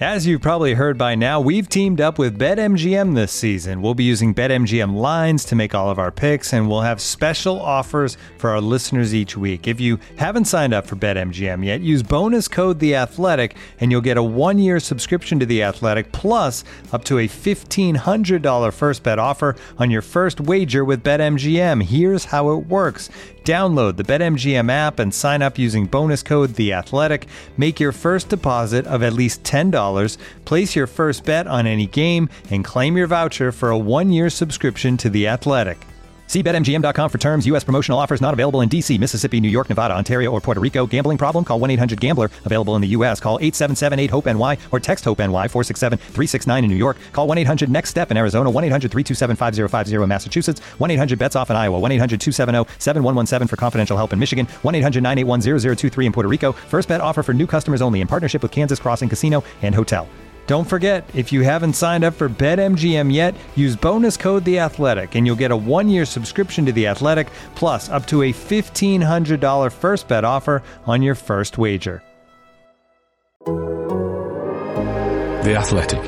As you've probably heard by now, we've teamed up with BetMGM this season. We'll be using BetMGM lines to make all of our picks, and we'll have special offers for our listeners each week. If you haven't signed up for BetMGM yet, use bonus code The Athletic, and you'll get a 1-year subscription to The Athletic, plus up to a $1,500 first bet offer on your first wager with BetMGM. Here's how it works. Download the BetMGM app and sign up using bonus code The Athletic. Make your first deposit of at least $10. Place your first bet on any game and claim your voucher for a 1-year subscription to The Athletic. See BetMGM.com for terms. U.S. promotional offers not available in D.C., Mississippi, New York, Nevada, Ontario, or Puerto Rico. Gambling problem? Call 1-800-GAMBLER. Available in the U.S. Call 877-8-HOPE-NY or text HOPE-NY 467-369 in New York. Call 1-800-NEXT-STEP in Arizona. 1-800-327-5050 in Massachusetts. 1-800-BETS-OFF in Iowa. 1-800-270-7117 for confidential help in Michigan. 1-800-981-0023 in Puerto Rico. First bet offer for new customers only in partnership with Kansas Crossing Casino and Hotel. Don't forget, if you haven't signed up for BetMGM yet, use bonus code The Athletic, and you'll get a 1-year subscription to The Athletic, plus up to a $1,500 first bet offer on your first wager. The Athletic.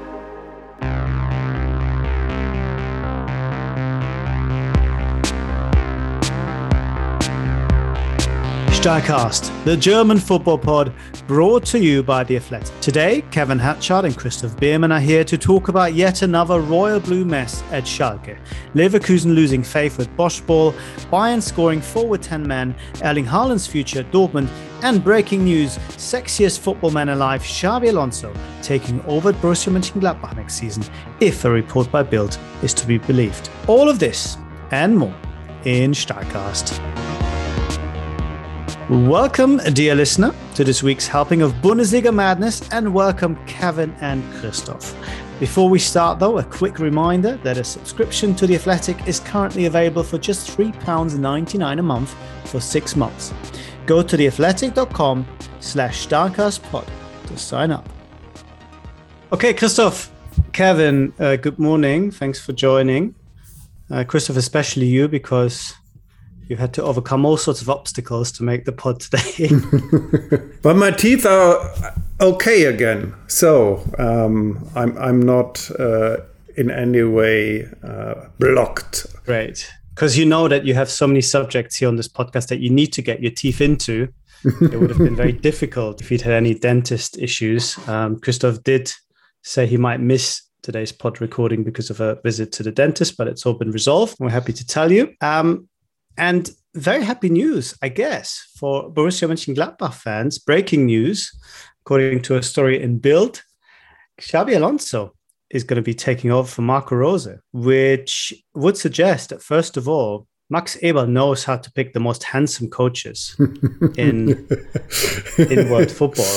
Starcast, the German football pod, brought to you by The Athletic. Today, Kevin Hatchard and Christoph Biermann are here to talk about yet another royal blue mess at Schalke. Leverkusen losing faith with Bosch Ball, Bayern scoring 4 with 10 men, Erling Haaland's future at Dortmund, and breaking news, sexiest football man alive, Xabi Alonso, taking over at Borussia Mönchengladbach next season, if a report by Bild is to be believed. All of this and more in Starcast. Welcome, dear listener, to this week's helping of Bundesliga madness, and welcome Kevin and Christoph. Before we start, though, a quick reminder that a subscription to The Athletic is currently available for just £3.99 a month for 6 months. Go to theathletic.com/StarcastPod to sign up. Okay, Christoph, Kevin, good morning. Thanks for joining. Christoph, especially you, because you've had to overcome all sorts of obstacles to make the pod today. But my teeth are okay again, so I'm not in any way blocked. Great, because you know that you have so many subjects here on this podcast that you need to get your teeth into. It would have been very difficult if you'd had any dentist issues. Christoph did say he might miss today's pod recording because of a visit to the dentist, but it's all been resolved. We're happy to tell you. And very happy news, I guess, for Borussia Mönchengladbach fans. Breaking news, according to a story in Bild, Xabi Alonso is going to be taking over for Marco Rose, which would suggest that, first of all, Max Eberl knows how to pick the most handsome coaches in world football.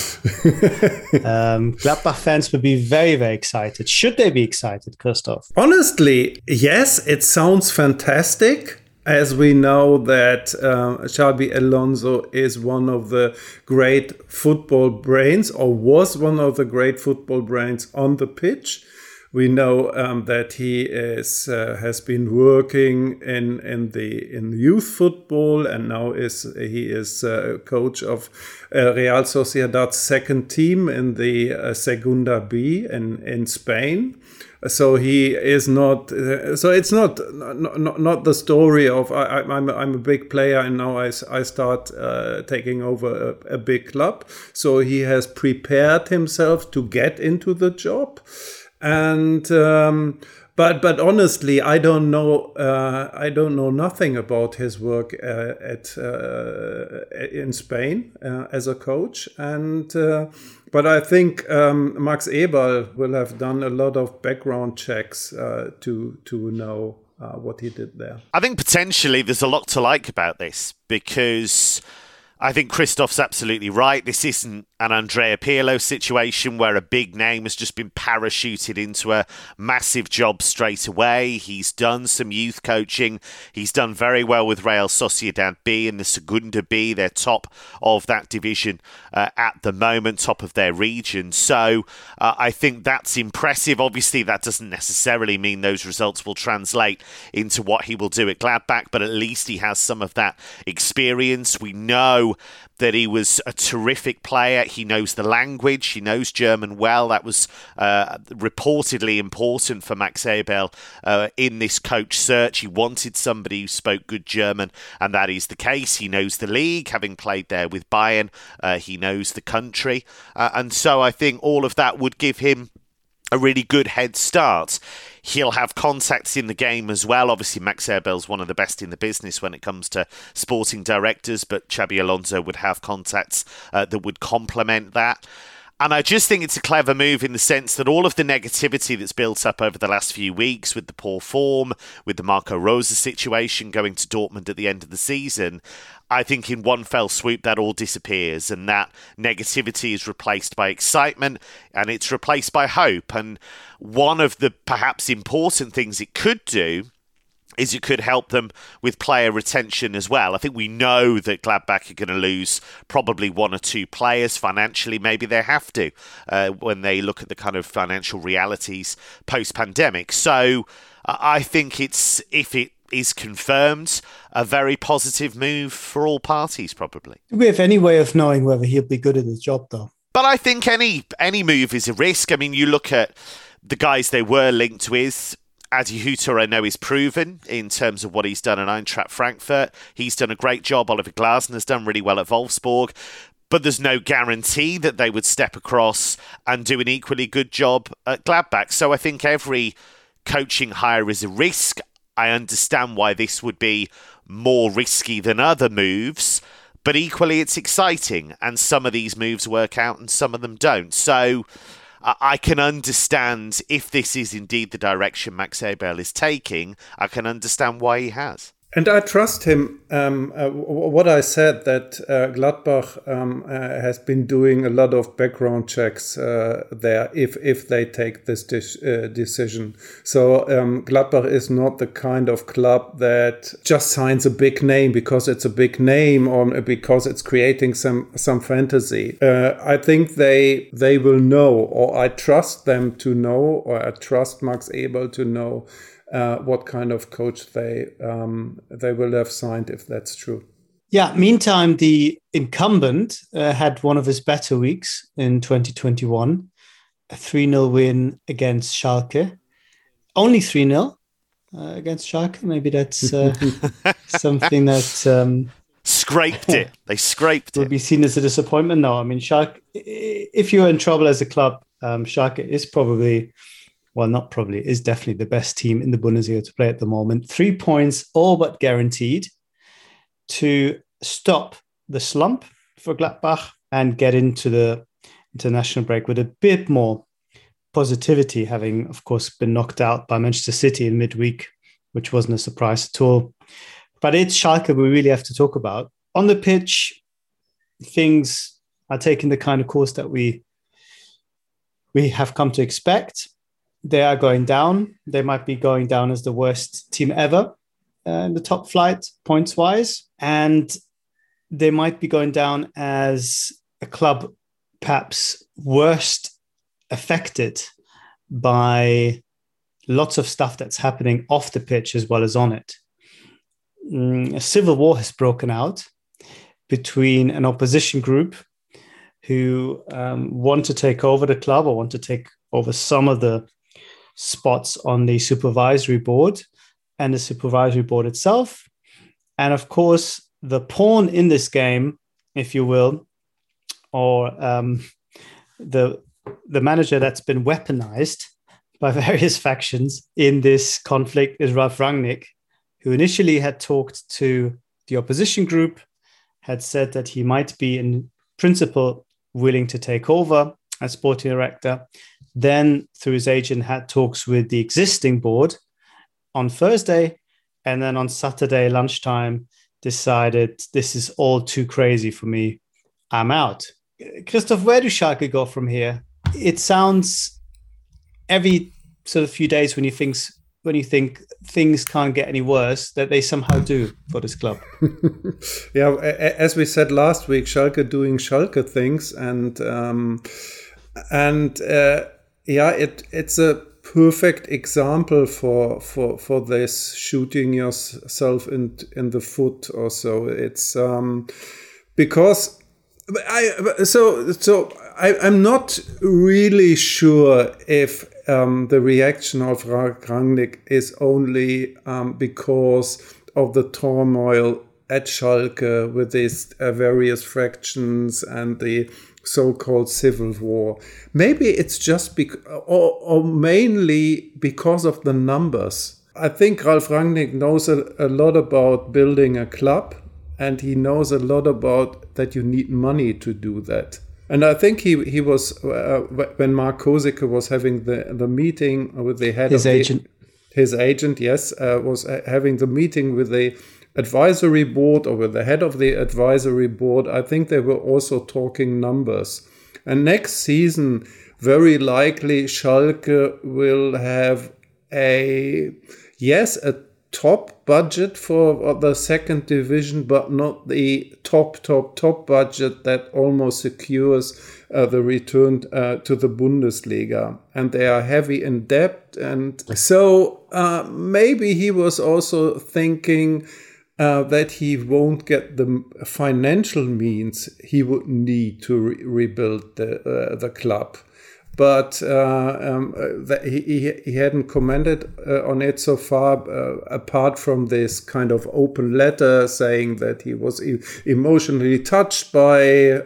Gladbach fans would be very, very excited. Should they be excited, Christoph? Honestly, yes, it sounds fantastic. As we know that Xabi Alonso is one of the great football brains, or was one of the great football brains on the pitch. We know that he has been working in youth football, and now he is coach of Real Sociedad's second team in the Segunda B in Spain. So he is not. So it's not the story of I'm a big player and now I start taking over a big club. So he has prepared himself to get into the job, and but honestly, I don't know nothing about his work in Spain as a coach, and. But I think Max Eberl will have done a lot of background checks to know what he did there. I think potentially there's a lot to like about this, because I think Christoph's absolutely right. This isn't an Andrea Pirlo situation where a big name has just been parachuted into a massive job straight away. He's done some youth coaching. He's done very well with Real Sociedad B and the Segunda B. They're top of that division at the moment, top of their region. So I think that's impressive. Obviously, that doesn't necessarily mean those results will translate into what he will do at Gladbach, but at least he has some of that experience. We know know that he was a terrific player. He knows the language. He knows German well. That was reportedly important for Max Eberl in this coach search. He wanted somebody who spoke good German, and that is the case. He knows the league, having played there with Bayern. He knows the country. And so I think all of that would give him a really good head start. He'll have contacts in the game as well. Obviously, Max Eberl's one of the best in the business when it comes to sporting directors, but Xabi Alonso would have contacts that would complement that. And I just think it's a clever move in the sense that all of the negativity that's built up over the last few weeks with the poor form, with the Marco Rose situation going to Dortmund at the end of the season, I think in one fell swoop that all disappears and that negativity is replaced by excitement and it's replaced by hope. And one of the perhaps important things it could do is it could help them with player retention as well. I think we know that Gladbach are going to lose probably one or two players financially. Maybe they have to when they look at the kind of financial realities post-pandemic. So I think it's, if it is confirmed, a very positive move for all parties, probably. Do we have any way of knowing whether he'll be good at his job, though? But I think any move is a risk. I mean, you look at the guys they were linked with. Adi Hütter, I know, is proven in terms of what he's done at Eintracht Frankfurt. He's done a great job. Oliver Glasner's done really well at Wolfsburg. But there's no guarantee that they would step across and do an equally good job at Gladbach. So I think every coaching hire is a risk. I understand why this would be more risky than other moves. But equally, it's exciting. And some of these moves work out and some of them don't. So I can understand if this is indeed the direction Max Eberl is taking. I can understand why he has. And I trust him. What I said, that Gladbach has been doing a lot of background checks there if they take this decision. So Gladbach is not the kind of club that just signs a big name because it's a big name or because it's creating some fantasy. I think they will know, or I trust them to know, or I trust Max Eberl to know what kind of coach they will have signed, if that's true. Yeah, meantime, the incumbent had one of his better weeks in 2021, a 3-0 win against Schalke. Only 3-0 against Schalke. Maybe that's something that... scraped it. They scraped it. Would be seen as a disappointment. No, I mean, Schalke, if you're in trouble as a club, Schalke is probably... well, not probably, is definitely the best team in the Bundesliga to play at the moment. 3 points, all but guaranteed, to stop the slump for Gladbach and get into the international break with a bit more positivity, having, of course, been knocked out by Manchester City in midweek, which wasn't a surprise at all. But it's Schalke we really have to talk about. On the pitch, things are taking the kind of course that we have come to expect. They are going down. They might be going down as the worst team ever in the top flight, points-wise. And they might be going down as a club perhaps worst affected by lots of stuff that's happening off the pitch as well as on it. A civil war has broken out between an opposition group who want to take over the club or want to take over some of the spots on the supervisory board and the supervisory board itself. And of course, the pawn in this game, if you will, or the manager that's been weaponized by various factions in this conflict is Ralf Rangnick, who initially had talked to the opposition group, had said that he might be in principle willing to take over as sporting director. Then, through his agent, had talks with the existing board on Thursday, and then on Saturday lunchtime decided this is all too crazy for me. I'm out. Christoph, where do Schalke go from here? It sounds every sort of few days when you think things can't get any worse, that they somehow do for this club. Yeah, as we said last week, Schalke doing Schalke things, it's a perfect example for this shooting yourself in the foot or so. It's because I'm not really sure if the reaction of Ralf Rangnick is only because of the turmoil at Schalke with these various fractions and the so-called civil war. Maybe it's just or mainly because of the numbers. I think Ralf Rangnick knows a lot about building a club, and he knows a lot about that you need money to do that. And I think he was, when Mark Kosicke was having the meeting with the head his of agent. His agent, yes, was having the meeting with the advisory board or with the head of the advisory board. I think they were also talking numbers. And next season, very likely Schalke will have a top budget for the second division, but not the top budget that almost secures the return to the Bundesliga. And they are heavy in debt. And so maybe he was also thinking that he won't get the financial means he would need to rebuild the club. But he hadn't commented on it so far, apart from this kind of open letter saying that he was emotionally touched by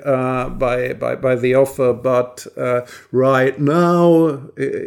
the offer, but right now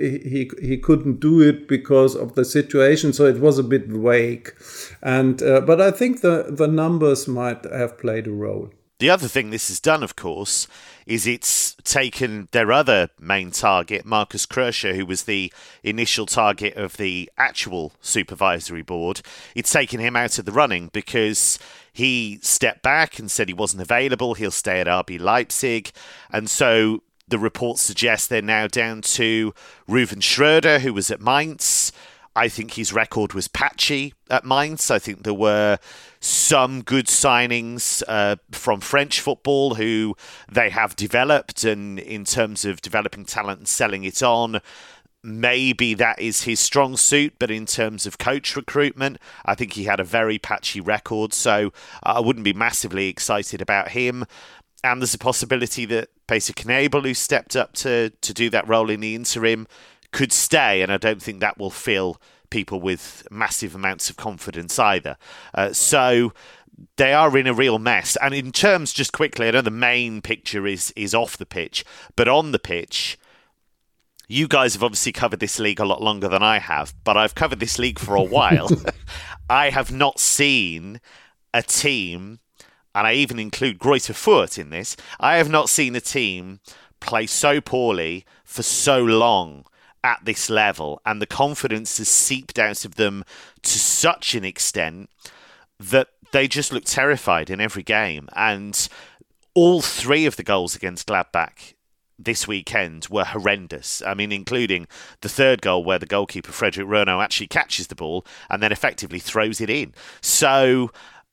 he couldn't do it because of the situation. So it was a bit vague, and but I think the numbers might have played a role. The other thing this has done, of course, is it's taken their other main target, Markus Krösche, who was the initial target of the actual supervisory board. It's taken him out of the running because he stepped back and said he wasn't available. He'll stay at RB Leipzig. And so the reports suggest they're now down to Ruven Schröder, who was at Mainz. I think his record was patchy at Mainz. I think there were some good signings from French football who they have developed, and in terms of developing talent and selling it on, maybe that is his strong suit. But in terms of coach recruitment, I think he had a very patchy record, so I wouldn't be massively excited about him. And there's a possibility that Peter Knebel, who stepped up to do that role in the interim, could stay, and I don't think that will fill people with massive amounts of confidence either. So they are in a real mess. And in terms, just quickly, I know the main picture is off the pitch, but on the pitch, you guys have obviously covered this league a lot longer than I have, but I've covered this league for a while. I have not seen a team, and I even include Greuther Fürth in this, I have not seen a team play so poorly for so long at this level, and the confidence has seeped out of them to such an extent that they just look terrified in every game. And all three of the goals against Gladbach this weekend were horrendous. I mean, including the third goal where the goalkeeper, Frederic Renaud, actually catches the ball and then effectively throws it in. So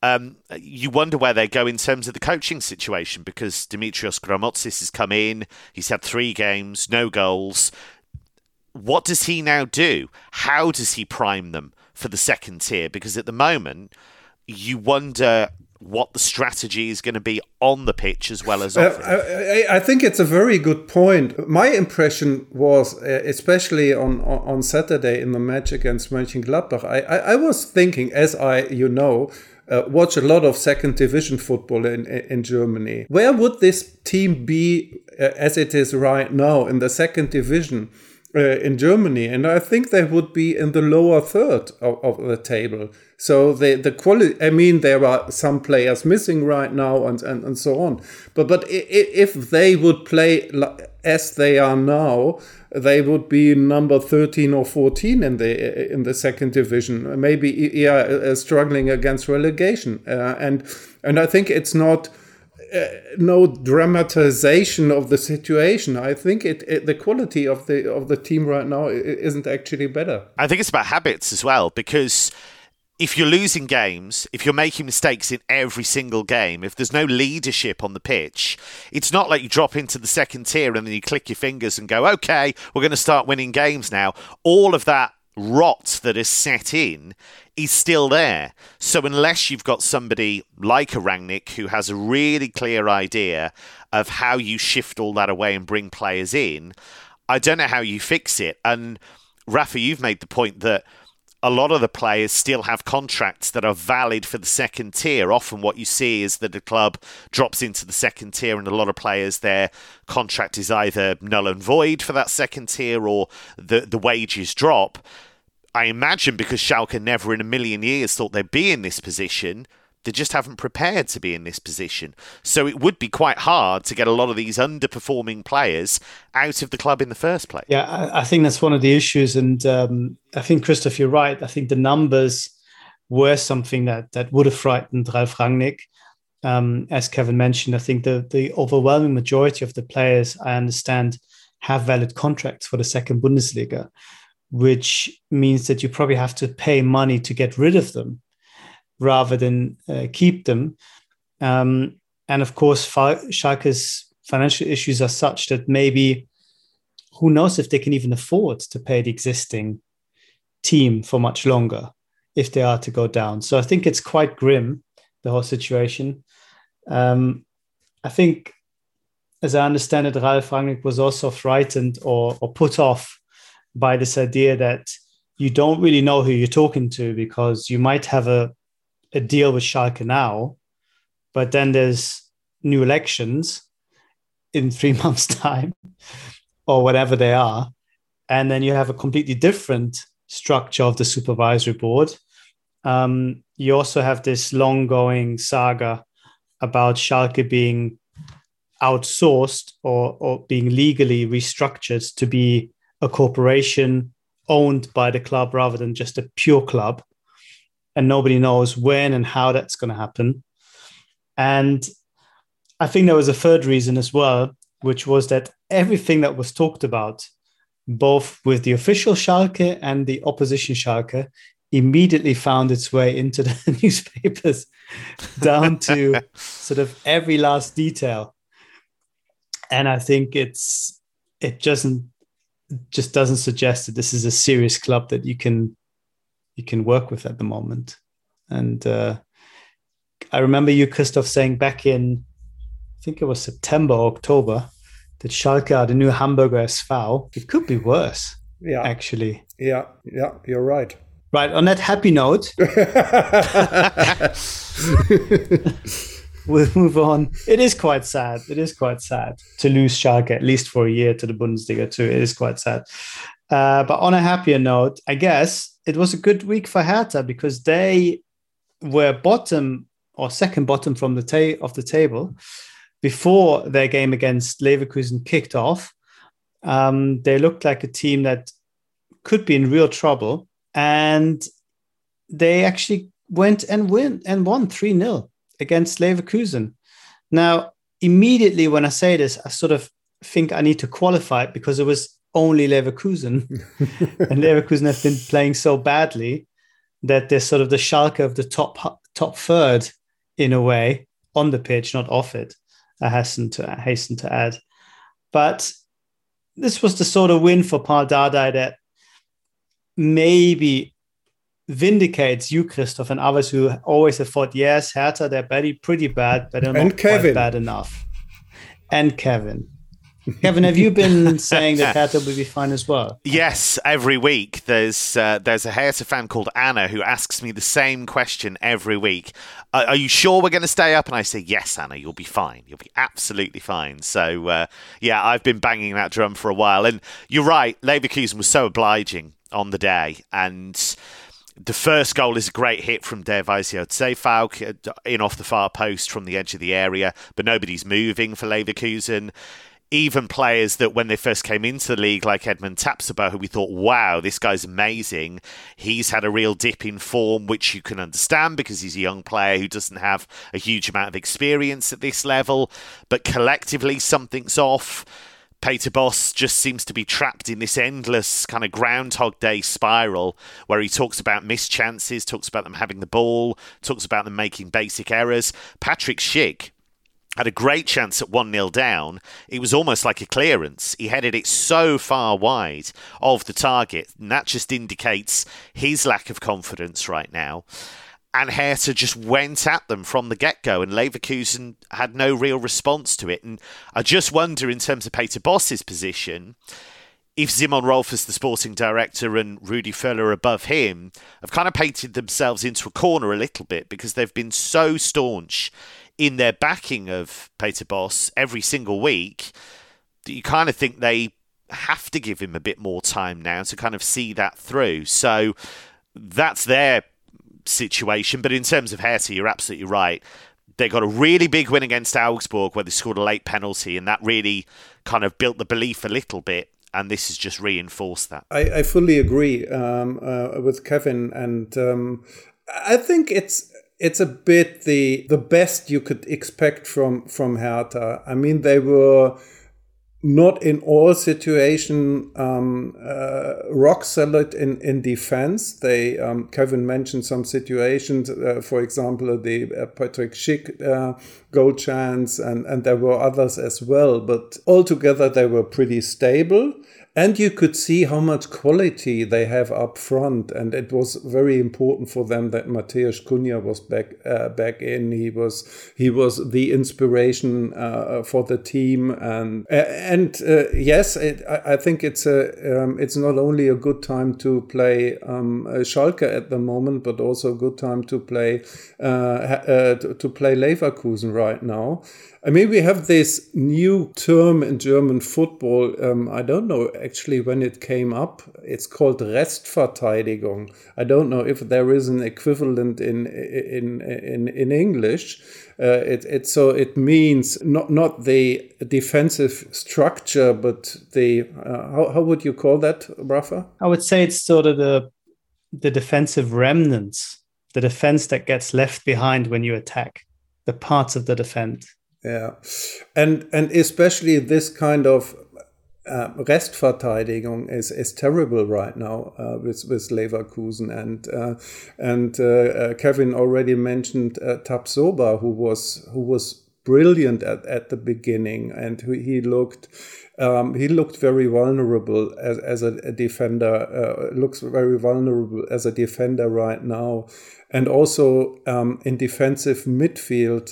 you wonder where they go in terms of the coaching situation, because Dimitrios Gramotzis has come in, he's had 3 games, no goals. What does he now do? How does he prime them for the second tier? Because at the moment, you wonder what the strategy is going to be on the pitch as well as off it. I think it's a very good point. My impression was, especially on Saturday in the match against Mönchengladbach, I was thinking, as I watch a lot of second division football in Germany. Where would this team be as it is right now in the second division in Germany? And I think they would be in the lower third of the table. So the quality, I mean, there are some players missing right now and so on. But if they would play as they are now, they would be number 13 or 14 in the second division, maybe struggling against relegation. And I think it's not no dramatization of the situation. I think the quality of the team right now isn't actually better. I think it's about habits as well, because if you're losing games, if you're making mistakes in every single game, if there's no leadership on the pitch, it's not like you drop into the second tier and then you click your fingers and go, okay, we're going to start winning games now. All of that rot that has set in is still there. So unless you've got somebody like a Rangnick who has a really clear idea of how you shift all that away and bring players in, I don't know how you fix it. And Rafa, you've made the point that a lot of the players still have contracts that are valid for the second tier. Often what you see is that the club drops into the second tier and a lot of players, their contract is either null and void for that second tier or the wages drop. I imagine because Schalke never in a million years thought they'd be in this position, they just haven't prepared to be in this position. So it would be quite hard to get a lot of these underperforming players out of the club in the first place. Yeah, I think that's one of the issues. And I think, Christoph, you're right. I think the numbers were something that would have frightened Ralf Rangnick. As Kevin mentioned, I think the overwhelming majority of the players, I understand, have valid contracts for the second Bundesliga, which means that you probably have to pay money to get rid of them rather than keep them. And of course, Schalke's financial issues are such that maybe, who knows if they can even afford to pay the existing team for much longer if they are to go down. So I think it's quite grim, the whole situation. I think, as I understand it, Ralf Rangnick was also frightened or put off by this idea that you don't really know who you're talking to, because you might have a deal with Schalke now, but then there's new elections in 3 months' time or whatever they are. And then you have a completely different structure of the supervisory board. You also have this long-going saga about Schalke being outsourced or being legally restructured to be a corporation owned by the club rather than just a pure club. And nobody knows when and how that's going to happen. And I think there was a third reason as well, which was that everything that was talked about, both with the official Schalke and the opposition Schalke, immediately found its way into the newspapers, down to sort of every last detail. And I think it just doesn't suggest that this is a serious club that you can work with at the moment. And I remember you, Christoph, saying back in, I think it was September or October, that Schalke are the new Hamburger SV. It could be worse, actually. Yeah, you're right. Right, on that happy note, we'll move on. It is quite sad. It is quite sad to lose Schalke, at least for a year, to the Bundesliga too. It is quite sad. But on a happier note, I guess it was a good week for Hertha, because they were bottom or second bottom from the table before their game against Leverkusen kicked off. They looked like a team that could be in real trouble, and they actually went and won 3-0 against Leverkusen. Now, immediately when I say this, I sort of think I need to qualify it, because it was only Leverkusen. And Leverkusen have been playing so badly that they're sort of the Schalke of the top third in a way, on the pitch, not off it, I hasten to add. But this was the sort of win for Paul Dardai that maybe vindicates you, Christoph, and others who always have thought, yes, Hertha, they're pretty bad, but they're not quite bad enough. And Kevin, have you been saying that Hertha will be fine as well? Yes, every week there's a Hertha fan called Anna who asks me the same question every week. Are you sure we're going to stay up? And I say, yes, Anna, you'll be fine. You'll be absolutely fine. So, I've been banging that drum for a while. And you're right, Leverkusen was so obliging on the day. And the first goal is a great hit from Der Weissio Zeefauk in off the far post from the edge of the area, but nobody's moving for Leverkusen. Even players that when they first came into the league, like Edmund Tapsoba, who we thought, wow, this guy's amazing. He's had a real dip in form, which you can understand because he's a young player who doesn't have a huge amount of experience at this level. But collectively, something's off. Peter Bosz just seems to be trapped in this endless kind of Groundhog Day spiral where he talks about missed chances, talks about them having the ball, talks about them making basic errors. Patrick Schick had a great chance at 1-0 down. It was almost like a clearance. He headed it so far wide of the target, and that just indicates his lack of confidence right now. And Hertha just went at them from the get-go, and Leverkusen had no real response to it. And I just wonder, in terms of Peter Bosz's position, if Simon Rolf as the sporting director and Rudi Völler above him have kind of painted themselves into a corner a little bit, because they've been so staunch in their backing of Peter Bosz every single week that you kind of think they have to give him a bit more time now to kind of see that through. So that's their situation. But in terms of Hertha, you're absolutely right. They got a really big win against Augsburg where they scored a late penalty, and that really kind of built the belief a little bit. And this has just reinforced that. I fully agree with Kevin, and I think it's a bit the best you could expect from Hertha. I mean, they were not in all situations rock solid in defense. They Kevin mentioned some situations, for example, the Patrick Schick goal chance, and there were others as well. But altogether, they were pretty stable. And you could see how much quality they have up front, and it was very important for them that Mateusz Cunha was back in. He was the inspiration for the team, and yes, I think it's not only a good time to play Schalke at the moment, but also a good time to play Leverkusen right now. I mean, we have this new term in German football. I don't know actually when it came up. It's called Restverteidigung. I don't know if there is an equivalent in English. It means not the defensive structure, but the how would you call that, Rafa? I would say it's sort of the defensive remnants, the defense that gets left behind when you attack, the parts of the defense. Yeah, and especially this kind of Restverteidigung is terrible right now with Leverkusen, and Kevin already mentioned Tapsoba, who was brilliant at the beginning, and he looked very vulnerable as a defender. Looks very vulnerable as a defender right now. And also in defensive midfield,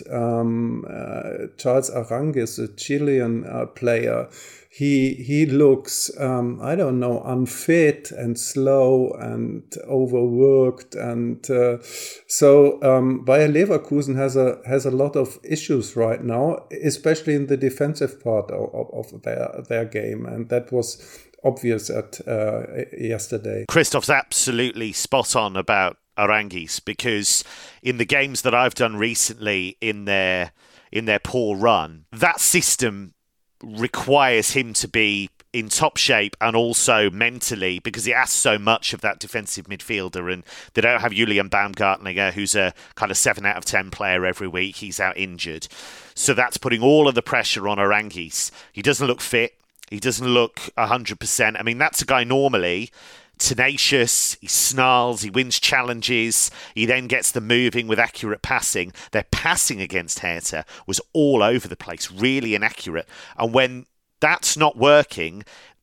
Charles Aranguiz, a Chilean player, he looks, I don't know, unfit and slow and overworked. And so Bayer Leverkusen has a lot of issues right now, especially in the defensive part of their game. And that was obvious at yesterday. Christoph's absolutely spot on about Aranguiz, because in the games that I've done recently in their poor run, that system requires him to be in top shape and also mentally, because it asks so much of that defensive midfielder, and they don't have Julian Baumgartner, who's a kind of 7 out of 10 player every week. He's out injured. So that's putting all of the pressure on Aranguiz. He doesn't look fit. He doesn't look 100%. I mean, that's a guy normally tenacious, he snarls, he wins challenges, he then gets them moving with accurate passing. Their passing against Hertha was all over the place, really inaccurate. And when that's not working,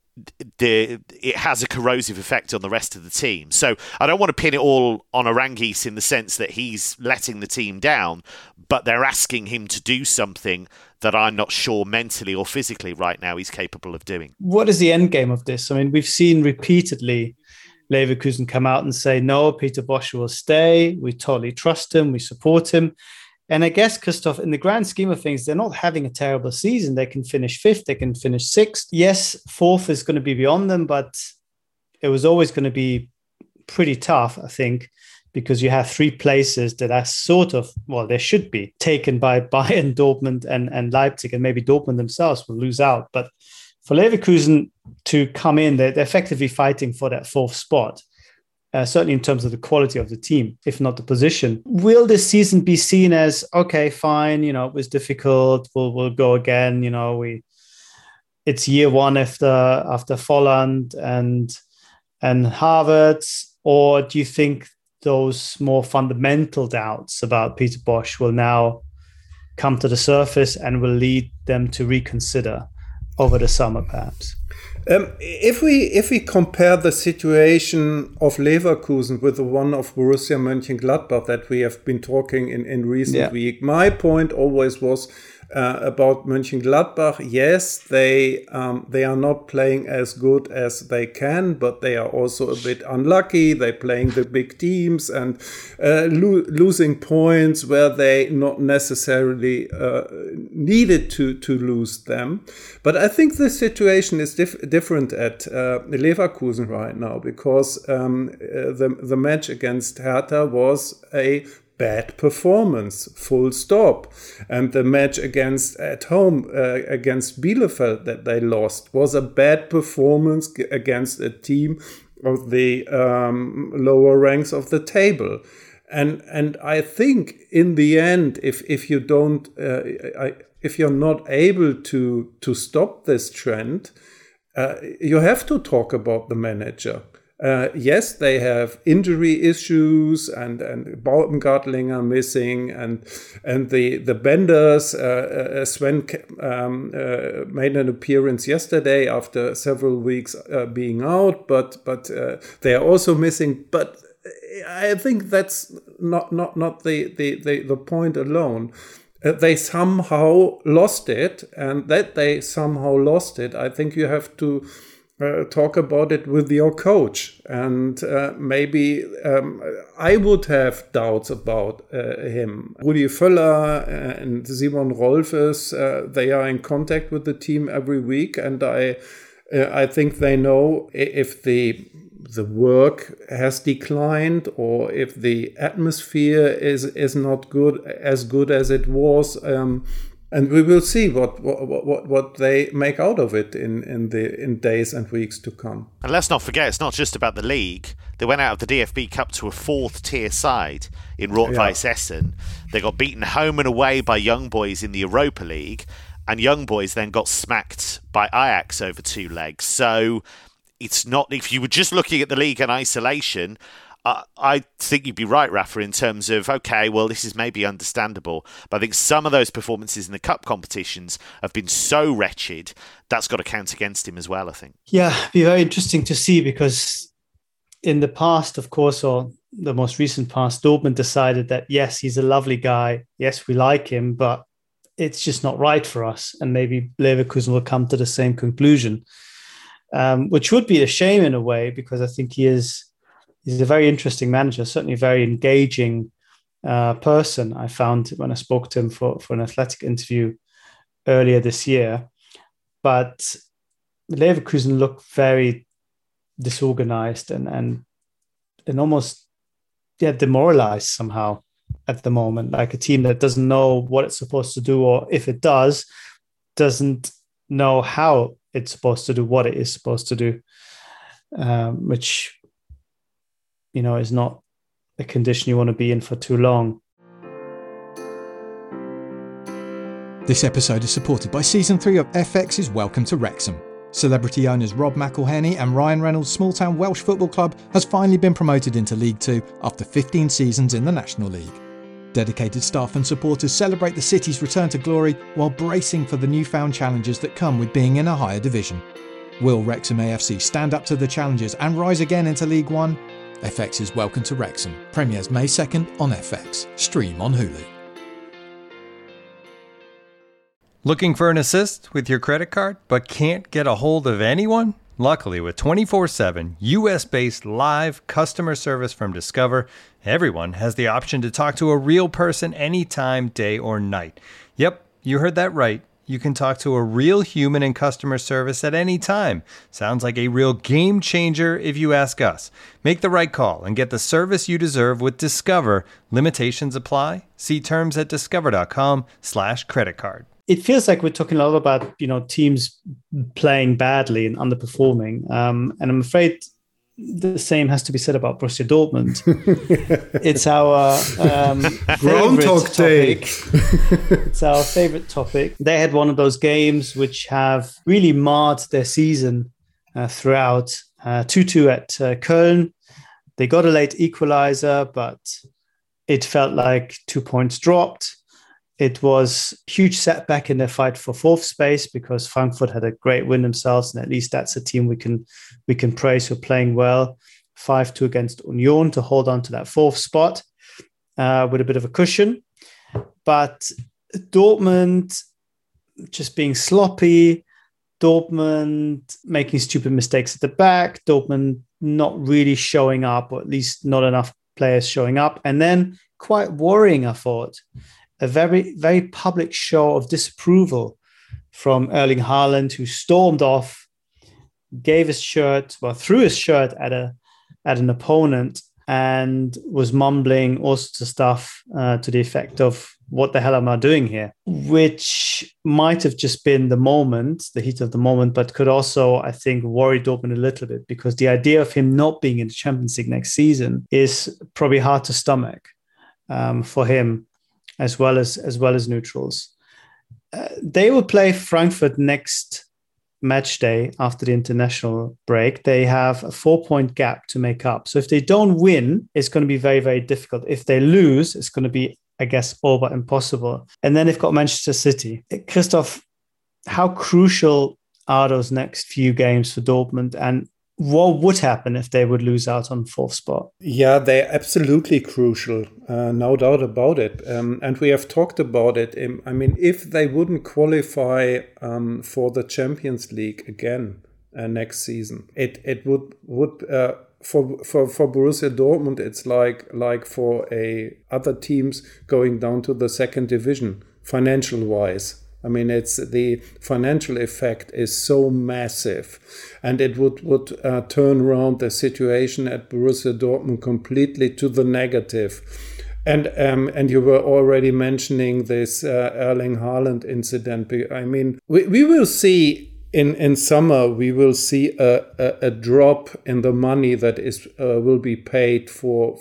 it has a corrosive effect on the rest of the team. So I don't want to pin it all on Aranguiz in the sense that he's letting the team down, but they're asking him to do something that I'm not sure mentally or physically right now he's capable of doing. What is the end game of this? I mean, we've seen repeatedly Leverkusen come out and say, no, Peter Bosz will stay. We totally trust him. We support him. And I guess, Christoph, in the grand scheme of things, they're not having a terrible season. They can finish 5th. They can finish 6th. Yes, 4th is going to be beyond them, but it was always going to be pretty tough, I think, because you have 3 places that are sort of, well, they should be taken by Bayern, Dortmund and Leipzig, and maybe Dortmund themselves will lose out. But for Leverkusen to come in, they're effectively fighting for that 4th spot, certainly in terms of the quality of the team, if not the position. Will this season be seen as, okay, fine, it was difficult, we'll go again, it's year 1 after Volland and Havertz, or do you think those more fundamental doubts about Peter Bosz will now come to the surface and will lead them to reconsider over the summer, perhaps? If we compare the situation of Leverkusen with the one of Borussia Mönchengladbach that we have been talking in recent week, my point always was about Mönchengladbach. Yes, they are not playing as good as they can, but they are also a bit unlucky. They're playing the big teams and losing points where they not necessarily needed to lose them. But I think the situation is different at Leverkusen right now, because the match against Hertha was a bad performance, full stop. And the match at home against Bielefeld that they lost was a bad performance against a team of the lower ranks of the table. And I think in the end, if you don't, if you're not able to stop this trend, you have to talk about the manager. Yes, they have injury issues and Baumgartlinger missing and the Benders. Sven made an appearance yesterday after several weeks being out, but they are also missing. But I think that's not the point alone. They somehow lost it, and that they somehow lost it, I think you have to talk about it with your coach. And maybe I would have doubts about him. Rudi Völler and Simon Rolfes, they are in contact with the team every week, and I think they know if the work has declined or if the atmosphere is not as good as it was. And we will see what they make out of it in days and weeks to come. And let's not forget, it's not just about the league. They went out of the DFB Cup to a fourth-tier side in Rot-Weiss Essen. They got beaten home and away by Young Boys in the Europa League, and Young Boys then got smacked by Ajax over 2 legs. So it's not, if you were just looking at the league in isolation, I think you'd be right, Rafa, in terms of, okay, well, this is maybe understandable. But I think some of those performances in the cup competitions have been so wretched, that's got to count against him as well, I think. Yeah, it'd be very interesting to see, because in the past, of course, or the most recent past, Dortmund decided that, yes, he's a lovely guy. Yes, we like him, but it's just not right for us. And maybe Leverkusen will come to the same conclusion, which would be a shame in a way, because I think he's a very interesting manager, certainly a very engaging person. I found when I spoke to him for an Athletic interview earlier this year. But Leverkusen looked very disorganized and almost demoralized somehow at the moment, like a team that doesn't know what it's supposed to do, or if it does, doesn't know how it's supposed to do what it is supposed to do, which is not a condition you want to be in for too long. This episode is supported by Season 3 of FX's Welcome to Wrexham. Celebrity owners Rob McElhenney and Ryan Reynolds' small-town Welsh football club has finally been promoted into League 2 after 15 seasons in the National League. Dedicated staff and supporters celebrate the city's return to glory while bracing for the newfound challenges that come with being in a higher division. Will Wrexham AFC stand up to the challenges and rise again into League 1? FX's Welcome to Wrexham premieres May 2nd on FX. Stream on Hulu. Looking for an assist with your credit card but can't get a hold of anyone? Luckily, with 24/7 US-based live customer service from Discover, everyone has the option to talk to a real person anytime, day or night. Yep, you heard that right. You can talk to a real human in customer service at any time. Sounds like a real game changer if you ask us. Make the right call and get the service you deserve with Discover. Limitations apply. See terms at discover.com/creditcard. It feels like we're talking a lot about, teams playing badly and underperforming. And I'm afraid the same has to be said about Borussia Dortmund. It's our Groundhog Day. It's our favorite topic. They had one of those games which have really marred their season throughout. 2-2 at Köln. They got a late equalizer, but it felt like 2 points dropped. It was a huge setback in their fight for fourth space because Frankfurt had a great win themselves, and at least that's a team we can praise for playing well. 5-2 against Union to hold on to that fourth spot with a bit of a cushion. But Dortmund just being sloppy, Dortmund making stupid mistakes at the back, Dortmund not really showing up, or at least not enough players showing up. And then quite worrying, I thought, a very, very public show of disapproval from Erling Haaland, who stormed off, threw his shirt at an opponent and was mumbling all sorts of stuff to the effect of, what the hell am I doing here? Which might have just been the heat of the moment, but could also, I think, worry Dortmund a little bit, because the idea of him not being in the Champions League next season is probably hard to stomach for him, as well as neutrals. They will play Frankfurt next match day after the international break. They have a 4-point gap to make up. So if they don't win, it's going to be very, very difficult. If they lose, it's going to be, I guess, all but impossible. And then they've got Manchester City. Christoph, how crucial are those next few games for Dortmund? And what would happen if they would lose out on fourth spot? Yeah, they're absolutely crucial. No doubt about it. And we have talked about it. I mean, if they wouldn't qualify for the Champions League again next season, it would for Borussia Dortmund, it's like for other teams going down to the second division, financial wise. I mean, it's the financial effect is so massive, and it would turn around the situation at Borussia Dortmund completely to the negative. And you were already mentioning this Erling Haaland incident. I mean, we will see in summer, we will see a drop in the money that will be paid for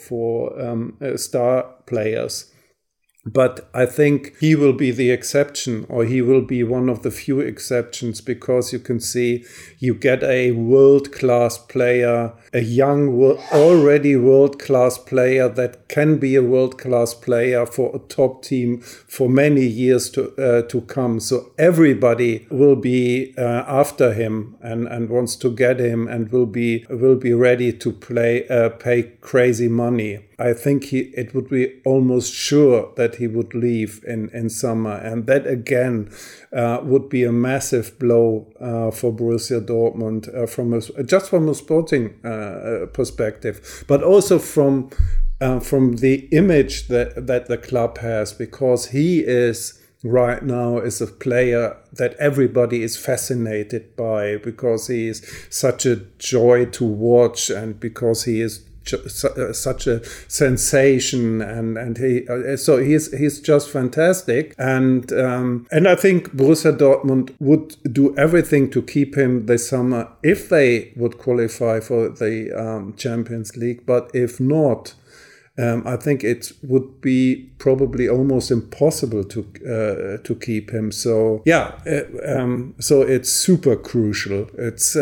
star players. But I think he will be the exception, or he will be one of the few exceptions, because you can see you get a world-class player, a young, already world-class player that can be a world-class player for a top team for many years to come. So everybody will be after him and wants to get him, and will be ready to pay crazy money. I think it would be almost sure that he would leave in summer, and that again would be a massive blow for Borussia Dortmund just from a sporting perspective, but also from the image that the club has, because he is right now is a player that everybody is fascinated by, because he is such a joy to watch, and because he is such a sensation, and he's just fantastic, and I think Borussia Dortmund would do everything to keep him this summer if they would qualify for the Champions League. But if not, I think it would be probably almost impossible to keep him. So yeah, so it's super crucial. It's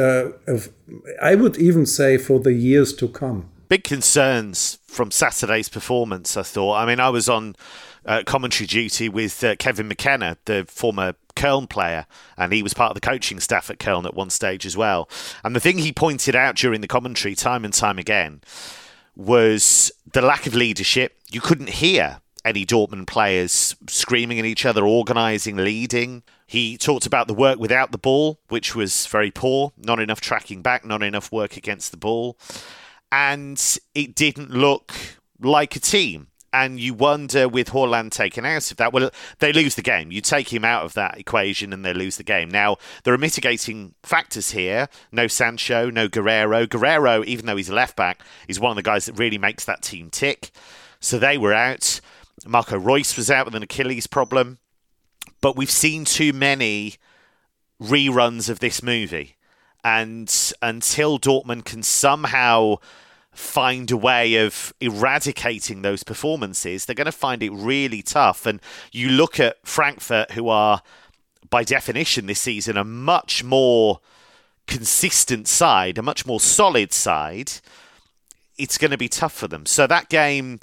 I would even say for the years to come. Big concerns from Saturday's performance, I thought. I mean, I was on commentary duty with Kevin McKenna, the former Köln player, and he was part of the coaching staff at Köln at one stage as well. And the thing he pointed out during the commentary time and time again was the lack of leadership. You couldn't hear any Dortmund players screaming at each other, organising, leading. He talked about the work without the ball, which was very poor. Not enough tracking back, not enough work against the ball. And it didn't look like a team. And you wonder, with Haaland taken out of that, well, they lose the game. You take him out of that equation and they lose the game. Now, there are mitigating factors here. No Sancho, no Guerrero. Guerrero, even though he's a left-back, is one of the guys that really makes that team tick. So they were out. Marco Reus was out with an Achilles problem. But we've seen too many reruns of this movie. And until Dortmund can somehow find a way of eradicating those performances, they're going to find it really tough. And you look at Frankfurt, who are, by definition this season, a much more consistent side, a much more solid side. It's going to be tough for them. So that game,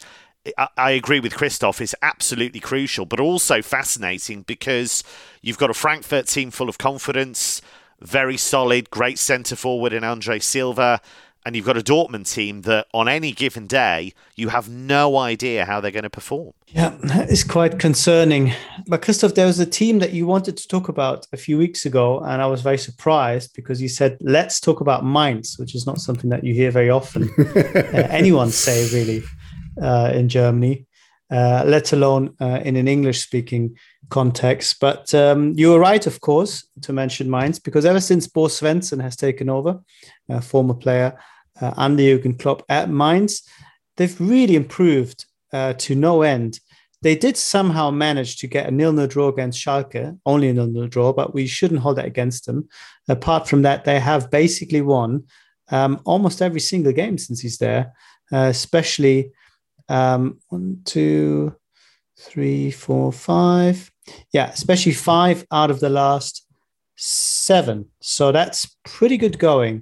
I agree with Christoph, is absolutely crucial, but also fascinating because you've got a Frankfurt team full of confidence, very solid, great centre forward in Andre Silva, and you've got a Dortmund team that on any given day, you have no idea how they're going to perform. Yeah, it's quite concerning. But Christoph, there was a team that you wanted to talk about a few weeks ago, and I was very surprised because you said, let's talk about Mainz, which is not something that you hear very often anyone say, really, in Germany, let alone in an English-speaking context. But you were right, of course, to mention Mainz, because ever since Bo Svensson has taken over, former player under Jurgen Klopp at Mainz, they've really improved to no end. They did somehow manage to get a 0-0 draw against Schalke, only a 0-0 draw, but we shouldn't hold that against them. Apart from that, they have basically won almost every single game since he's there, especially 1, 2, 3, 4, 5. Yeah, especially 5 out of the last 7. So that's pretty good going.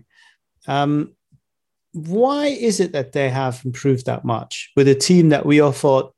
Why is it that they have improved that much with a team that we all thought,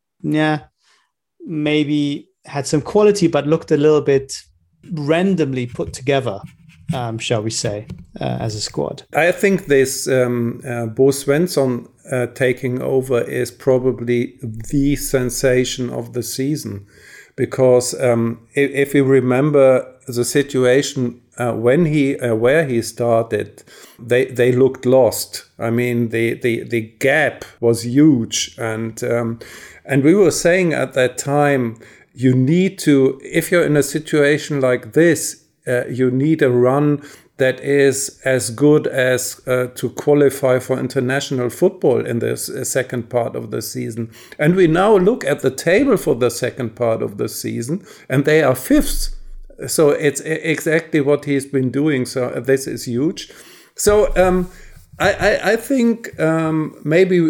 maybe had some quality, but looked a little bit randomly put together, shall we say, as a squad? I think this Bo Svensson taking over is probably the sensation of the season, because if you remember the situation where he started, they looked lost. I mean, the gap was huge, and we were saying at that time, you need to, if you're in a situation like this, you need a run that is as good as to qualify for international football in the second part of the season. And we now look at the table for the second part of the season, and they are 5th. So it's exactly what he's been doing. So this is huge. So I think maybe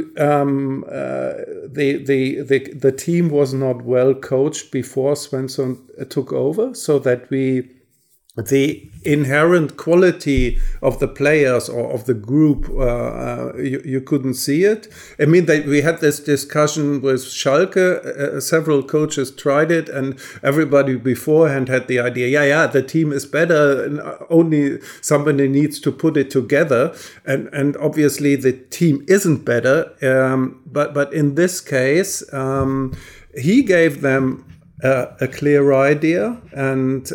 the team was not well coached before Svensson took over, so that the inherent quality of the players or of the group, you couldn't see it. I mean, we had this discussion with Schalke. Several coaches tried it, and everybody beforehand had the idea, the team is better, only somebody needs to put it together. And obviously the team isn't better. But in this case, he gave them a clear idea, and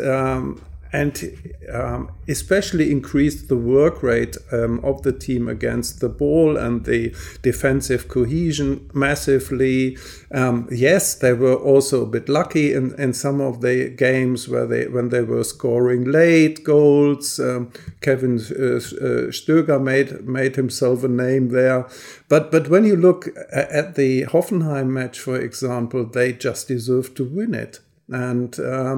especially increased the work rate of the team against the ball and the defensive cohesion massively. Yes, they were also a bit lucky in some of the games when they were scoring late goals. Kevin Stöger made himself a name there. But when you look at the Hoffenheim match, for example, they just deserved to win it. And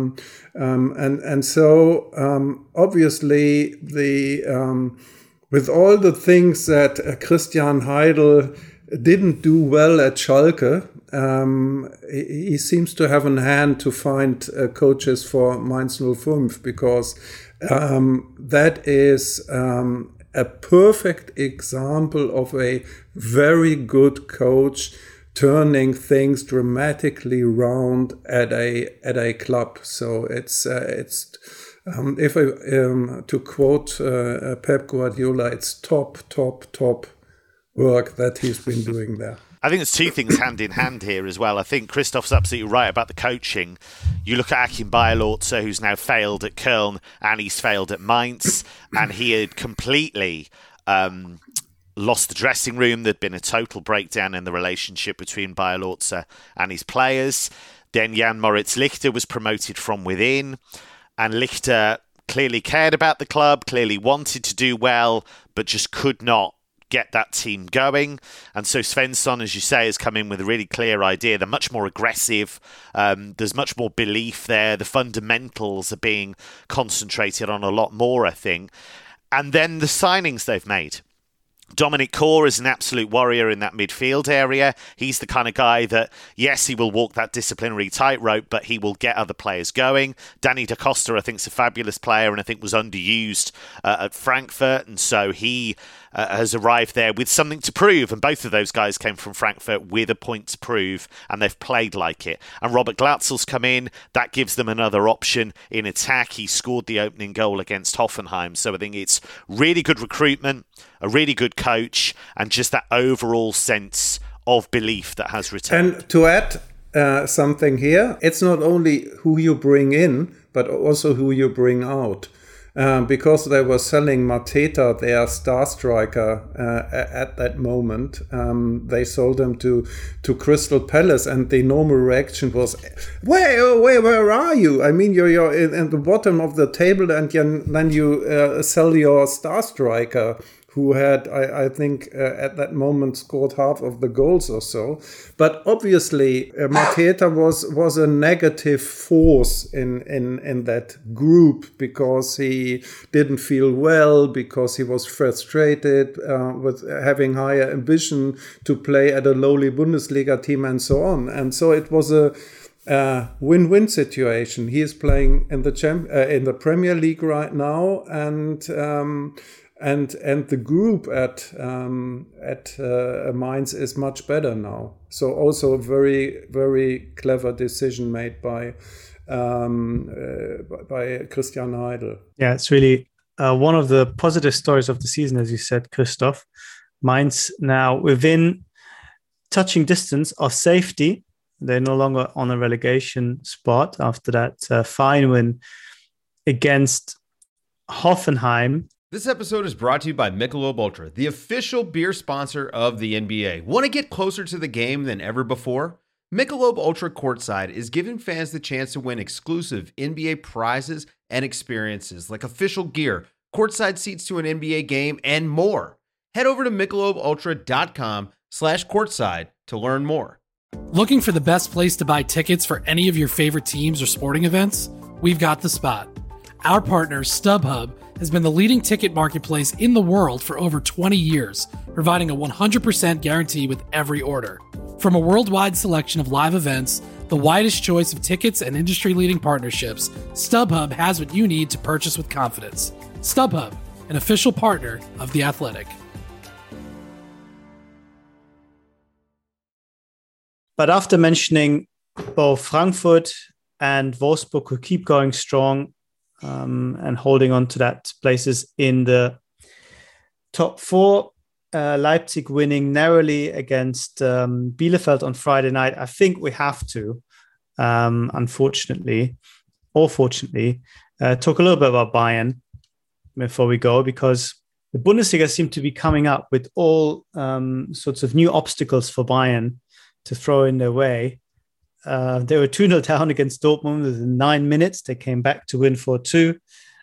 so obviously with all the things that Christian Heidel didn't do well at Schalke, he seems to have in hand to find coaches for Mainz 05, because that is a perfect example of a very good coach turning things dramatically round at a club. So it's if I to quote Pep Guardiola, it's top work that he's been doing there. I think there's two things hand in hand here as well. I think Christoph's absolutely right about the coaching. You look at Achim Bayerlotzer, who's now failed at Köln and he's failed at Mainz, and he had completely lost the dressing room. There'd been a total breakdown in the relationship between Bayerlotzer and his players. Then Jan Moritz Lichter was promoted from within, and Lichter clearly cared about the club, clearly wanted to do well, but just could not get that team going. And so Svensson, as you say, has come in with a really clear idea. They're much more aggressive. There's much more belief there. The fundamentals are being concentrated on a lot more, I think. And then the signings they've made. Dominic Kor is an absolute warrior in that midfield area. He's the kind of guy that, yes, he will walk that disciplinary tightrope, but he will get other players going. Danny Da Costa, I think, is a fabulous player and I think was underused at Frankfurt. And so he has arrived there with something to prove, and both of those guys came from Frankfurt with a point to prove, and they've played like it. And Robert Glatzel's come in, that gives them another option in attack. He scored the opening goal against Hoffenheim, so I think it's really good recruitment, a really good coach, and just that overall sense of belief that has returned. And to add something here, it's not only who you bring in, but also who you bring out. Because they were selling Mateta, their star striker, at that moment. They sold him to Crystal Palace, and the normal reaction was, where are you? I mean, you're in the bottom of the table, and then you sell your star striker, who had, I think, at that moment scored half of the goals or so. But obviously, Mateta was a negative force in that group, because he didn't feel well, because he was frustrated with having higher ambition to play at a lowly Bundesliga team and so on. And so it was a win-win situation. He is playing in the Premier League right now, and the group at Mainz is much better now. So also a very, very clever decision made by Christian Heidel. Yeah, it's really one of the positive stories of the season, as you said, Christoph. Mainz now within touching distance of safety. They're no longer on a relegation spot after that fine win against Hoffenheim. This episode is brought to you by Michelob Ultra, the official beer sponsor of the NBA. Want to get closer to the game than ever before? Michelob Ultra Courtside is giving fans the chance to win exclusive NBA prizes and experiences like official gear, courtside seats to an NBA game, and more. Head over to MichelobUltra.com/courtside to learn more. Looking for the best place to buy tickets for any of your favorite teams or sporting events? We've got the spot. Our partner, StubHub, has been the leading ticket marketplace in the world for over 20 years, providing a 100% guarantee with every order. From a worldwide selection of live events, the widest choice of tickets, and industry-leading partnerships, StubHub has what you need to purchase with confidence. StubHub, an official partner of The Athletic. But after mentioning both Frankfurt and Wolfsburg, who keep going strong, and holding on to that places in the top four, Leipzig winning narrowly against Bielefeld on Friday night. I think we have to, unfortunately, or fortunately, talk a little bit about Bayern before we go, because the Bundesliga seemed to be coming up with all sorts of new obstacles for Bayern to throw in their way. They were 2-0 down against Dortmund within 9 minutes. They came back to win 4-2.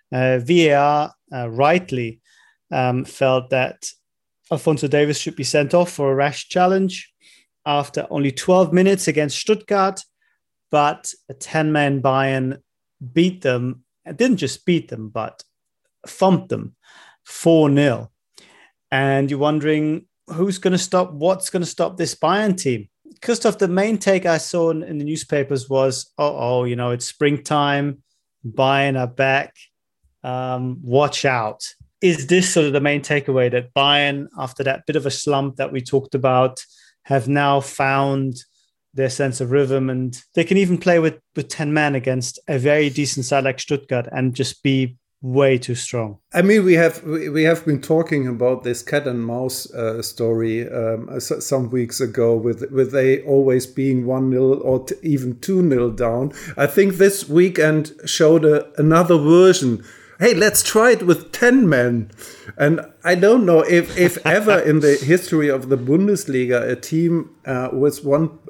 VAR rightly felt that Alphonso Davies should be sent off for a rash challenge after only 12 minutes against Stuttgart. But a 10-man Bayern beat them. And didn't just beat them, but thumped them 4-0. And you're wondering, what's going to stop this Bayern team? Christoph, the main take I saw in the newspapers was, it's springtime, Bayern are back, watch out. Is this sort of the main takeaway, that Bayern, after that bit of a slump that we talked about, have now found their sense of rhythm, and they can even play with 10 men against a very decent side like Stuttgart and just be way too strong? I mean, we have been talking about this cat and mouse story some weeks ago, with they always being 1-0 or even 2-0 down. I think this weekend showed another version. Hey, let's try it with 10 men. And I don't know if ever in the history of the Bundesliga a team with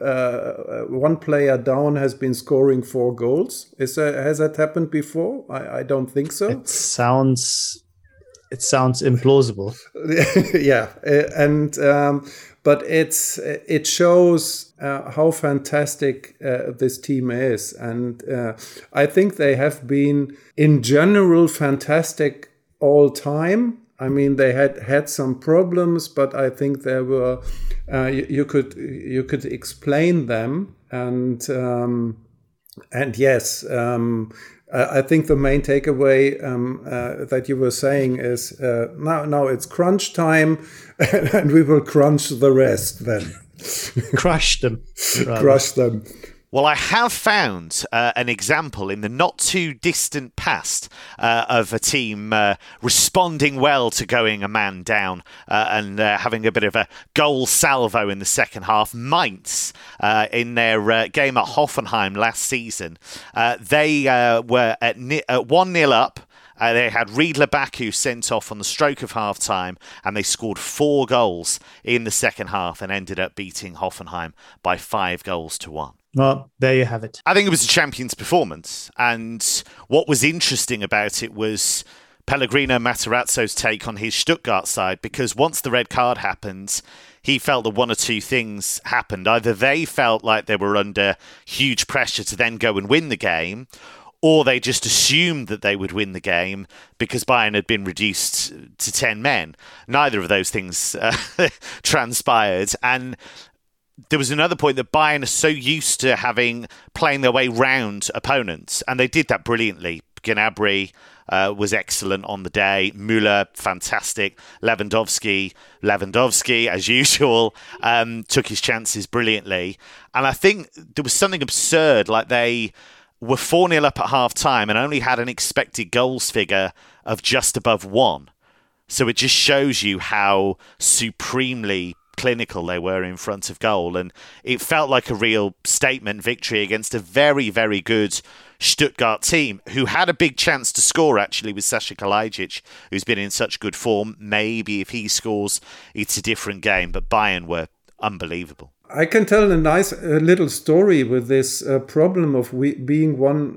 one player down has been scoring 4 goals. Has that happened before? I don't think so. It sounds implausible. Yeah, but it shows how fantastic this team is, and I think they have been in general fantastic all time. I mean, they had some problems, but I think there were you could explain them, and yes. I think the main takeaway that you were saying is now it's crunch time, and we will crunch the rest then. Crush them. Crush them. Well, I have found an example in the not too distant past of a team responding well to going a man down and having a bit of a goal salvo in the second half. Mainz, in their game at Hoffenheim last season, they were at 1-0 up. They had Riedler Baku sent off on the stroke of half-time, and they scored 4 goals in the second half and ended up beating Hoffenheim by 5-1. Well, there you have it. I think it was a champion's performance. And what was interesting about it was Pellegrino Matarazzo's take on his Stuttgart side, because once the red card happened, he felt that one or two things happened. Either they felt like they were under huge pressure to then go and win the game, or they just assumed that they would win the game because Bayern had been reduced to 10 men. Neither of those things transpired. And there was another point that Bayern are so used to playing their way round opponents, and they did that brilliantly. Gnabry was excellent on the day. Müller, fantastic. Lewandowski, as usual, took his chances brilliantly. And I think there was something absurd, like they were 4-0 up at half-time and only had an expected goals figure of just above 1. So it just shows you how supremely clinical they were in front of goal, and it felt like a real statement victory against a very, very good Stuttgart team who had a big chance to score actually with Sasha Kalajdzic, who's been in such good form. Maybe if he scores, it's a different game, but Bayern were unbelievable. I can tell a nice little story with this problem of being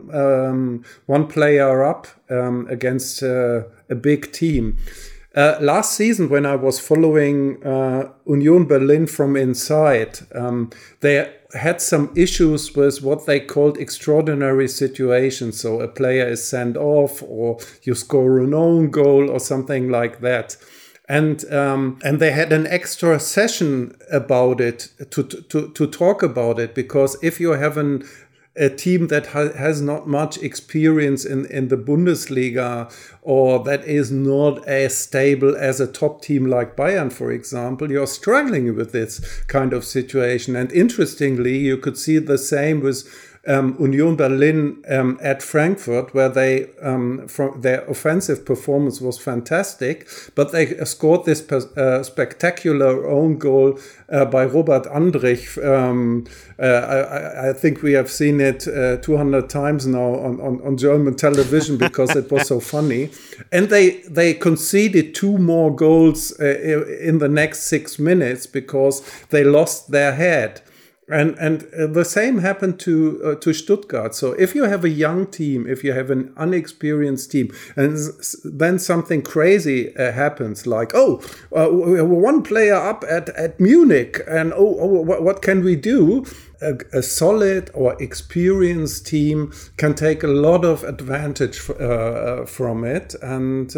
one player up against a big team. Last season, when I was following Union Berlin from inside, they had some issues with what they called extraordinary situations. So a player is sent off, or you score an own goal, or something like that. And they had an extra session about it to talk about it, because if you have a team that has not much experience in the Bundesliga, or that is not as stable as a top team like Bayern, for example, you're struggling with this kind of situation. And interestingly, you could see the same with Union Berlin at Frankfurt, where they their offensive performance was fantastic, but they scored this spectacular own goal by Robert Andrich. I think we have seen it 200 times now on German television because it was so funny. And they conceded 2 more goals in the next 6 minutes because they lost their head. And the same happened to Stuttgart. So if you have a young team, if you have an unexperienced team, and then something crazy happens, like, one player up at Munich, and what can we do? A solid or experienced team can take a lot of advantage from it. And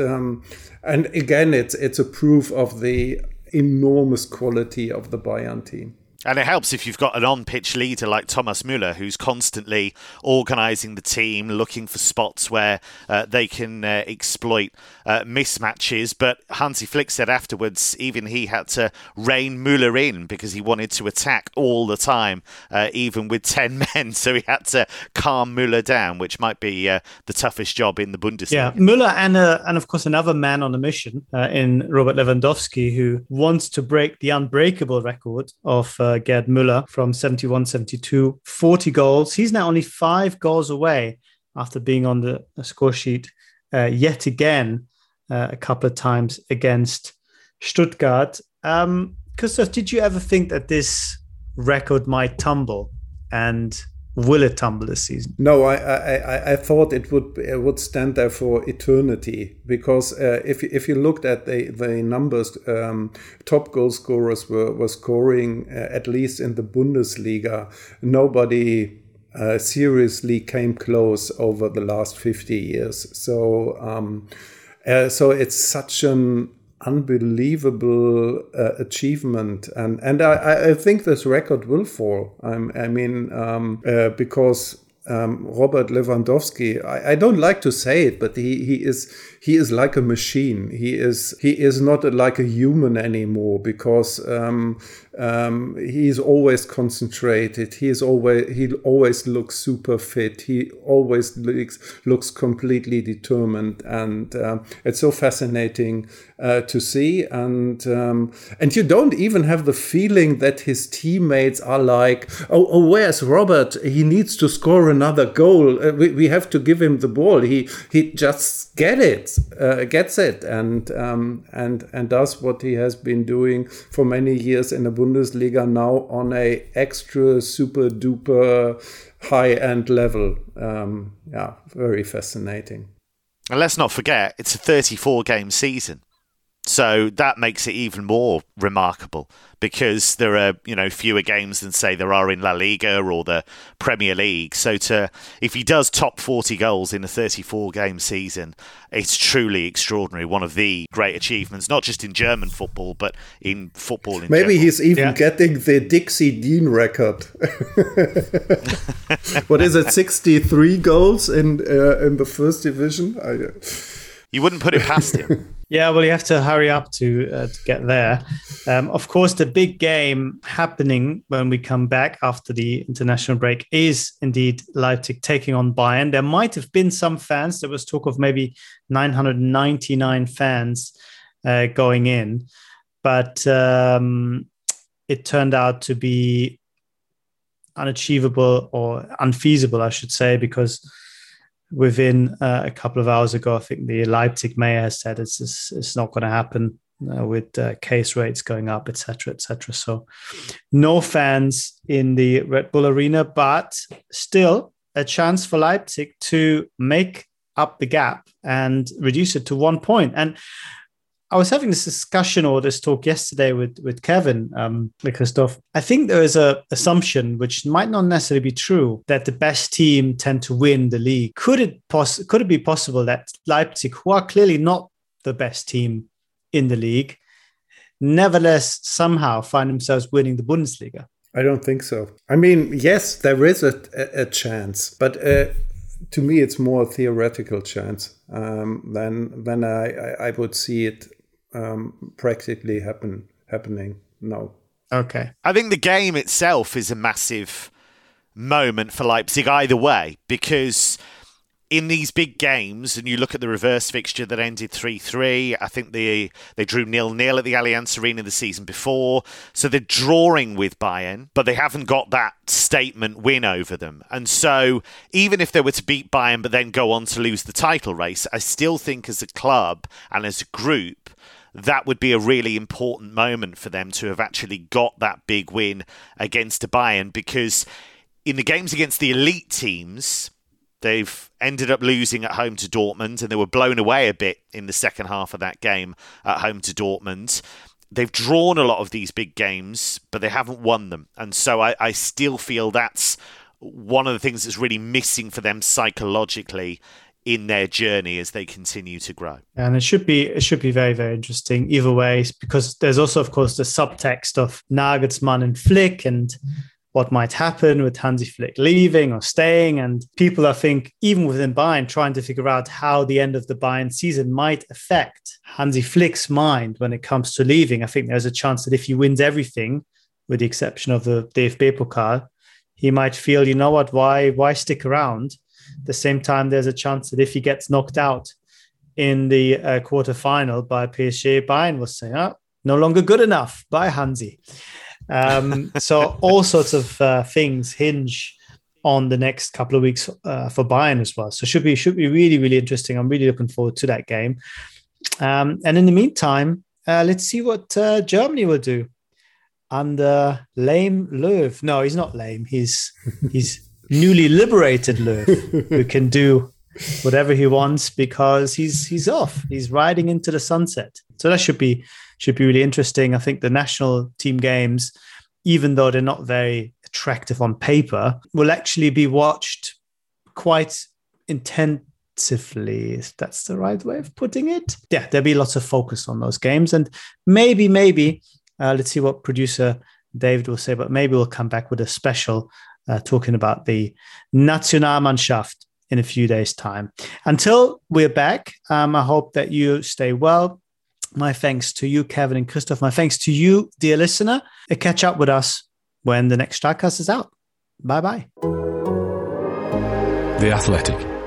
again, it's a proof of the enormous quality of the Bayern team. And it helps if you've got an on-pitch leader like Thomas Müller, who's constantly organising the team, looking for spots where they can exploit mismatches. But Hansi Flick said afterwards, even he had to rein Müller in because he wanted to attack all the time, even with 10 men. So he had to calm Müller down, which might be the toughest job in the Bundesliga. Yeah, Müller and of course another man on a mission in Robert Lewandowski, who wants to break the unbreakable record of Gerd Müller from 71-72, 40 goals. He's now only 5 goals away after being on the score sheet yet again a couple of times against Stuttgart. Christoph, did you ever think that this record might tumble, and will it tumble this season? No, I thought it would stand there for eternity, because if you looked at the numbers, top goal scorers were scoring at least in the Bundesliga. Nobody seriously came close over the last 50 years. So it's such an unbelievable achievement, and I think this record will fall. Because Robert Lewandowski, I don't like to say it, but he is like a machine. He is not like a human anymore, because he's always concentrated. He always looks super fit. He always looks completely determined, and it's so fascinating to see. And you don't even have the feeling that his teammates are like, oh, where's Robert? He needs to score another goal. We have to give him the ball. He just gets it, and does what he has been doing for many years in the Bundesliga, now on a extra super duper high end level. Very fascinating. And let's not forget, it's a 34-game season. So that makes it even more remarkable, because there are, fewer games than, say, there are in La Liga or the Premier League. So if he does top 40 goals in a 34-game season, it's truly extraordinary. One of the great achievements, not just in German football, but in football in general. Maybe he's even getting the Dixie Dean record. What is it, 63 goals in the first division? You wouldn't put it past him. Yeah, well, you have to hurry up to get there. Of course, the big game happening when we come back after the international break is indeed Leipzig taking on Bayern. There might have been some fans. There was talk of maybe 999 fans going in. But it turned out to be unachievable, or unfeasible, I should say, because within a couple of hours ago, I think the Leipzig mayor has said it's not going to happen with case rates going up, etc., etc. So no fans in the Red Bull Arena, but still a chance for Leipzig to make up the gap and reduce it to 1 point. And I was having this discussion or this talk yesterday with Kevin, Christoph. I think there is an assumption, which might not necessarily be true, that the best team tend to win the league. Could it be possible that Leipzig, who are clearly not the best team in the league, nevertheless somehow find themselves winning the Bundesliga? I don't think so. I mean, yes, there is a chance, but to me, it's more a theoretical chance than I would see it practically happening. No. Okay. I think the game itself is a massive moment for Leipzig either way, because in these big games, and you look at the reverse fixture that ended 3-3, I think they drew 0-0 at the Allianz Arena the season before. So they're drawing with Bayern, but they haven't got that statement win over them. And so even if they were to beat Bayern but then go on to lose the title race, I still think as a club and as a group, that would be a really important moment for them to have actually got that big win against a Bayern, because in the games against the elite teams, they've ended up losing at home to Dortmund, and they were blown away a bit in the second half of that game at home to Dortmund. They've drawn a lot of these big games, but they haven't won them. And so I still feel that's one of the things that's really missing for them psychologically in their journey as they continue to grow. And it should be very, very interesting either way, because there's also, of course, the subtext of Nagelsmann and Flick and what might happen with Hansi Flick leaving or staying. And people, I think, even within Bayern, trying to figure out how the end of the Bayern season might affect Hansi Flick's mind when it comes to leaving. I think there's a chance that if he wins everything, with the exception of the DFB Pokal, he might feel, you know what, why stick around? At the same time, there's a chance that if he gets knocked out in the quarterfinal by PSG, Bayern will say, no longer good enough. Bye, Hansi. So all sorts of things hinge on the next couple of weeks for Bayern as well. So should be really, really interesting. I'm really looking forward to that game. And in the meantime, let's see what Germany will do under lame Löw. No, he's not lame. He's newly liberated Löw, who can do whatever he wants because he's off. He's riding into the sunset. So that should be really interesting. I think the national team games, even though they're not very attractive on paper, will actually be watched quite intensively. If that's the right way of putting it. Yeah, there'll be lots of focus on those games. And maybe, let's see what producer David will say, but maybe we'll come back with a special talking about the Nationalmannschaft in a few days' time. Until we're back, I hope that you stay well. My thanks to you, Kevin and Christoph. My thanks to you, dear listener. Catch up with us when the next Startcast is out. Bye-bye. The Athletic.